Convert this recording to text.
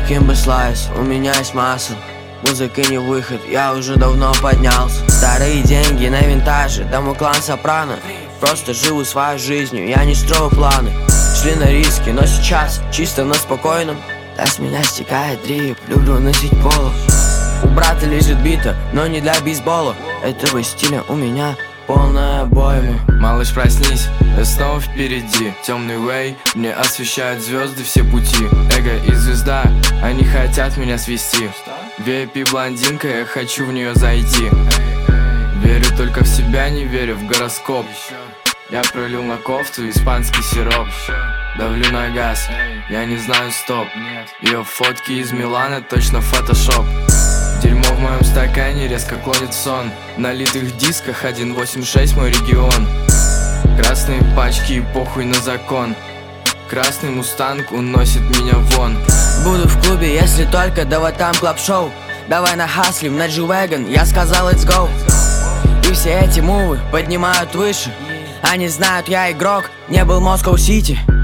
каким бы слайс, у меня есть масса. Музыка не выход, я уже давно поднялся. Старые деньги на винтаже, да мой клан Сопрано. Просто живу своей жизнью, я не строю планы. Шли на риски, но сейчас чисто на спокойном. Да с меня стекает дрип, люблю носить поло. У брата лежит бита, но не для бейсбола. Этого стиля у меня полная обойма. Малыш, проснись, я снова впереди. Темный вей, мне освещают звезды все пути. Эго и звезда, они хотят меня свести. VIP-блондинка, я хочу в нее зайти. Верю только в себя, не верю в гороскоп. Я пролил на кофту испанский сироп. Давлю на газ, я не знаю стоп. Ее фотки из Милана, точно фотошоп. Дерьмо в моем стакане резко клонит сон. На литых дисках 1.86 мой регион. Красные пачки и похуй на закон. Красный мустанг уносит меня вон. Буду в клубе, если только, да вот там клаб-шоу. Давай нахаслим на G-Wagon, я сказал let's go. И все эти мувы поднимают выше. Они знают, я игрок, не был Москва-Сити.